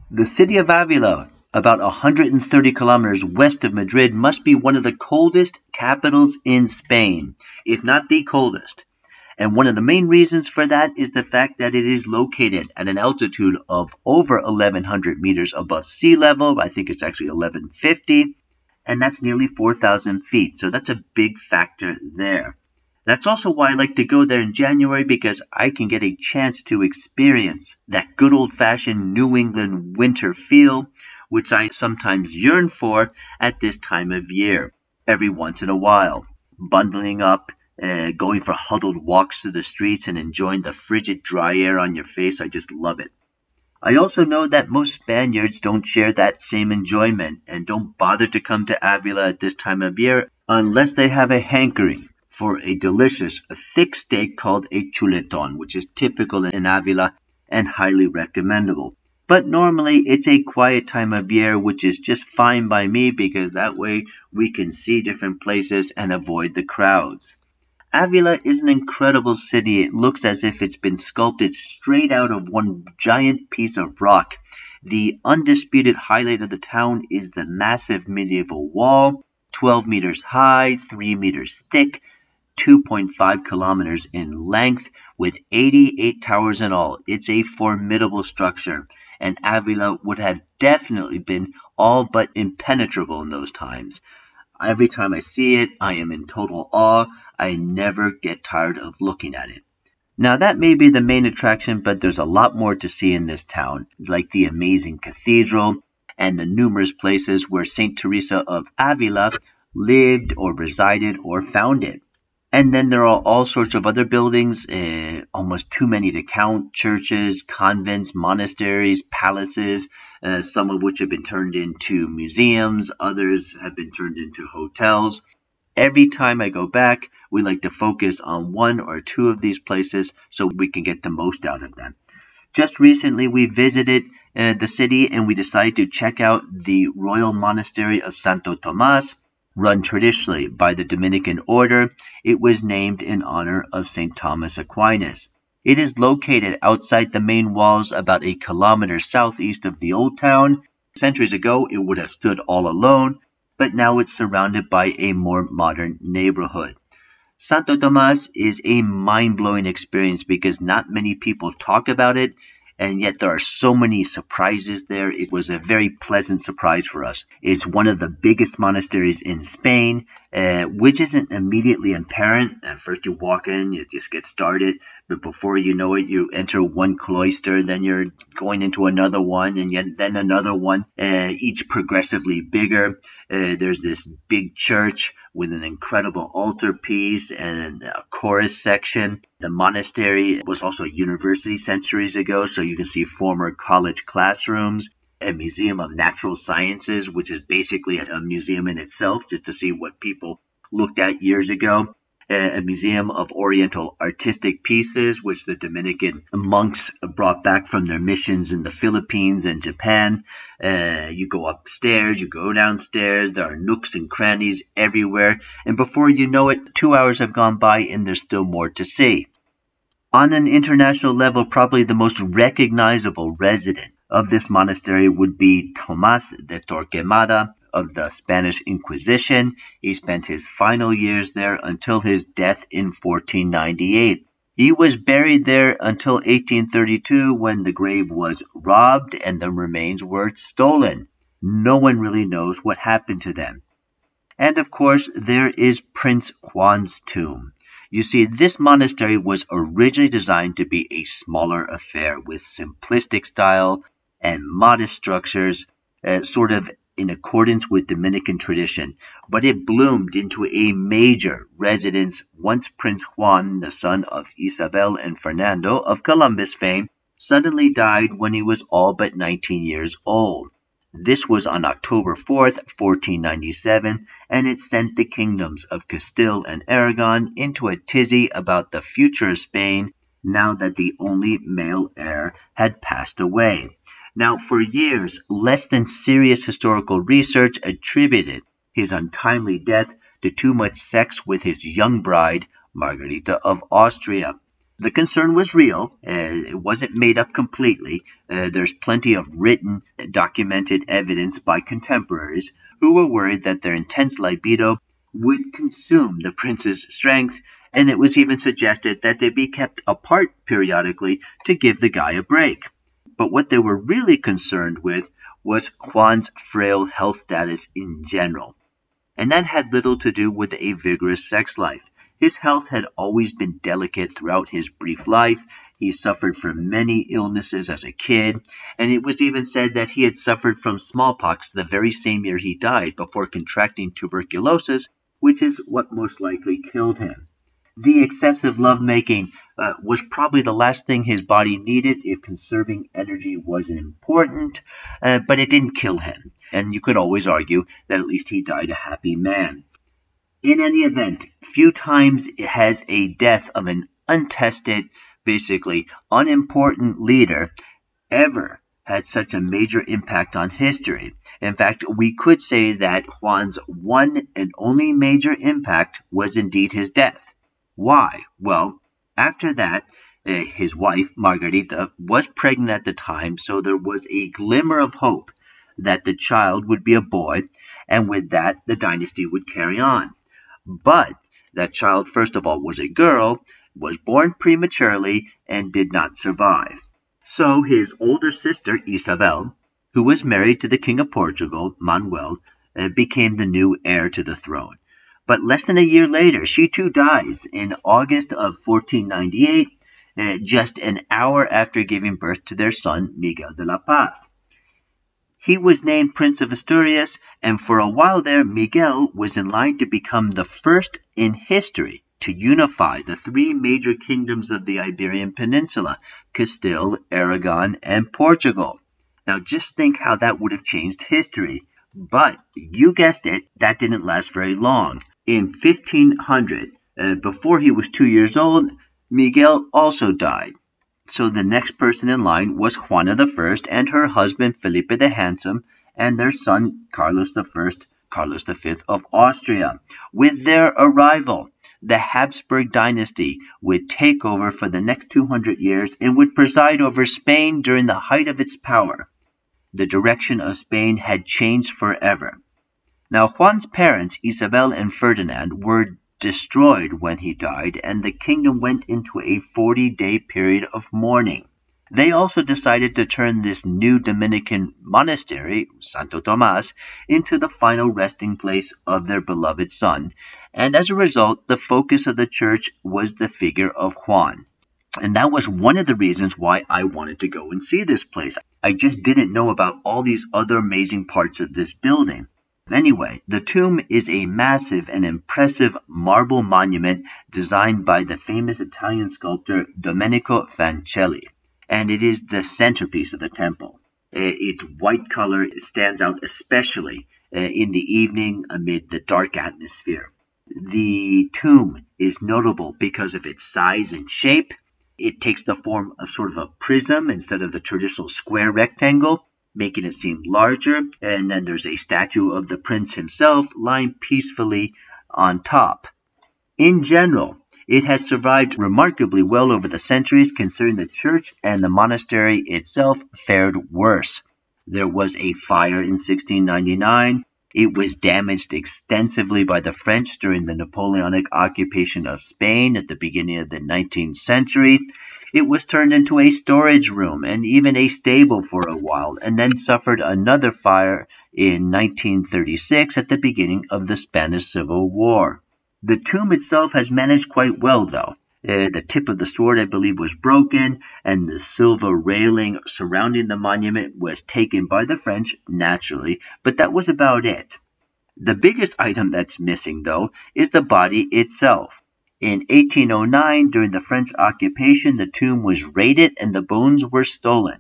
The city of Avila, about 130 kilometers west of Madrid, must be one of the coldest capitals in Spain, if not the coldest. And one of the main reasons for that is the fact that it is located at an altitude of over 1100 meters above sea level. I think it's actually 1150, and that's nearly 4,000 feet. So that's a big factor there. That's also why I like to go there in January, because I can get a chance to experience that good old-fashioned New England winter feel, which I sometimes yearn for at this time of year, every once in a while. Bundling up, going for huddled walks through the streets and enjoying the frigid dry air on your face. I just love it. I also know that most Spaniards don't share that same enjoyment and don't bother to come to Avila at this time of year unless they have a hankering for a delicious, thick steak called a chuletón, which is typical in Avila and highly recommendable. But normally it's a quiet time of year, which is just fine by me because that way we can see different places and avoid the crowds. Avila is an incredible city. It looks as if it's been sculpted straight out of one giant piece of rock. The undisputed highlight of the town is the massive medieval wall, 12 meters high, 3 meters thick, 2.5 kilometers in length, with 88 towers in all. It's a formidable structure, and Avila would have definitely been all but impenetrable in those times. Every time I see it, I am in total awe. I never get tired of looking at it. Now, that may be the main attraction, but there's a lot more to see in this town, like the amazing cathedral and the numerous places where St. Teresa of Avila lived or resided or founded. And then there are all sorts of other buildings, almost too many to count, churches, convents, monasteries, palaces, some of which have been turned into museums, others have been turned into hotels. Every time I go back, we like to focus on one or two of these places so we can get the most out of them. Just recently, we visited the city and we decided to check out the Royal Monastery of Santo Tomas, run traditionally by the Dominican order. It was named in honor of St. Thomas Aquinas. It is located outside the main walls about a kilometer southeast of the old town. Centuries ago, it would have stood all alone, but now it's surrounded by a more modern neighborhood. Santo Tomas is a mind-blowing experience because not many people talk about it, and yet there are so many surprises there. It was a very pleasant surprise for us. It's one of the biggest monasteries in Spain, which isn't immediately apparent. At first you walk in, you just get started, but before you know it, you enter one cloister, then you're going into another one, and yet then another one, each progressively bigger. There's this big church with an incredible altarpiece and a chorus section. The monastery was also a university centuries ago, so you can see former college classrooms. A museum of natural sciences, which is basically a museum in itself, just to see what people looked at years ago. A museum of oriental artistic pieces, which the Dominican monks brought back from their missions in the Philippines and Japan. You go upstairs, you go downstairs, there are nooks and crannies everywhere, and before you know it, 2 hours have gone by and there's still more to see. On an international level, probably the most recognizable resident of this monastery would be Tomás de Torquemada of the Spanish Inquisition. He spent his final years there until his death in 1498. He was buried there until 1832 when the grave was robbed and the remains were stolen. No one really knows what happened to them. And of course, there is Prince Juan's tomb. You see, this monastery was originally designed to be a smaller affair with simplistic style and modest structures, sort of in accordance with Dominican tradition, but it bloomed into a major residence once Prince Juan, the son of Isabel and Fernando of Columbus fame, suddenly died when he was all but 19 years old. This was on October 4th, 1497, and it sent the kingdoms of Castile and Aragon into a tizzy about the future of Spain now that the only male heir had passed away. Now, for years, less than serious historical research attributed his untimely death to too much sex with his young bride, Margarita of Austria. The concern was real. It wasn't made up completely. There's plenty of written, documented evidence by contemporaries who were worried that their intense libido would consume the prince's strength, and it was even suggested that they be kept apart periodically to give the guy a break. But what they were really concerned with was Juan's frail health status in general. And that had little to do with a vigorous sex life. His health had always been delicate throughout his brief life. He suffered from many illnesses as a kid, and it was even said that he had suffered from smallpox the very same year he died before contracting tuberculosis, which is what most likely killed him. The excessive lovemaking was probably the last thing his body needed if conserving energy was important, but it didn't kill him, and you could always argue that at least he died a happy man. In any event, few times has a death of an untested, basically unimportant leader ever had such a major impact on history. In fact, we could say that Juan's one and only major impact was indeed his death. Why? Well, after that, his wife, Margarita, was pregnant at the time, so there was a glimmer of hope that the child would be a boy, and with that, the dynasty would carry on. But that child, first of all, was a girl, was born prematurely, and did not survive. So his older sister, Isabel, who was married to the King of Portugal, Manuel, became the new heir to the throne. But less than a year later, she too dies in August of 1498, just an hour after giving birth to their son, Miguel de la Paz. He was named Prince of Asturias, and for a while there, Miguel was in line to become the first in history to unify the three major kingdoms of the Iberian Peninsula, Castile, Aragon, and Portugal. Now just think how that would have changed history. But, you guessed it, that didn't last very long. In 1500, before he was 2 years old, Miguel also died. So the next person in line was Juana I and her husband Felipe the Handsome and their son Carlos I, Carlos V of Austria. With their arrival, the Habsburg dynasty would take over for the next 200 years and would preside over Spain during the height of its power. The direction of Spain had changed forever. Now Juan's parents, Isabel and Ferdinand, were destroyed when he died, and the kingdom went into a 40-day period of mourning. They also decided to turn this new Dominican monastery, Santo Tomas, into the final resting place of their beloved son, and as a result, the focus of the church was the figure of Juan. And that was one of the reasons why I wanted to go and see this place. I just didn't know about all these other amazing parts of this building. Anyway, the tomb is a massive and impressive marble monument designed by the famous Italian sculptor Domenico Fancelli, and it is the centerpiece of the temple. Its white color stands out especially in the evening amid the dark atmosphere. The tomb is notable because of its size and shape. It takes the form of sort of a prism instead of the traditional square rectangle, making it seem larger, and then there's a statue of the prince himself lying peacefully on top. In general, it has survived remarkably well over the centuries, considering the church and the monastery itself fared worse. There was a fire in 1699. It was damaged extensively by the French during the Napoleonic occupation of Spain at the beginning of the 19th century. It was turned into a storage room and even a stable for a while, and then suffered another fire in 1936 at the beginning of the Spanish Civil War. The tomb itself has managed quite well, though. The tip of the sword, I believe, was broken, and the silver railing surrounding the monument was taken by the French, naturally, but that was about it. The biggest item that's missing, though, is the body itself. In 1809, during the French occupation, the tomb was raided and the bones were stolen.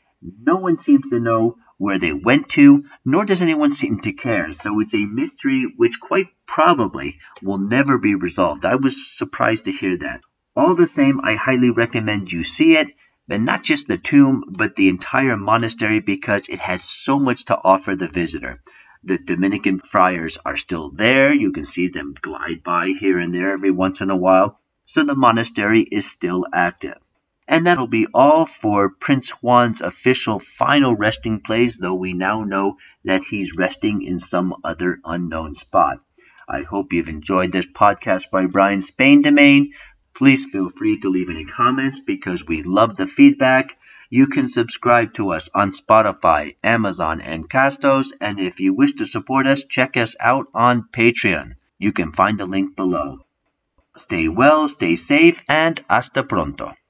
No one seems to know where they went to, nor does anyone seem to care, so it's a mystery which quite probably will never be resolved. I was surprised to hear that. All the same, I highly recommend you see it, and not just the tomb, but the entire monastery, because it has so much to offer the visitor. The Dominican friars are still there. You can see them glide by here and there every once in a while. so the monastery is still active. And that'll be all for Prince Juan's official final resting place, though we now know that he's resting in some other unknown spot. I hope you've enjoyed this podcast by Brian Spain Domain. Please feel free to leave any comments because we love the feedback. You can subscribe to us on Spotify, Amazon, and Castos, and if you wish to support us, check us out on Patreon. You can find the link below. Stay well, stay safe, and hasta pronto.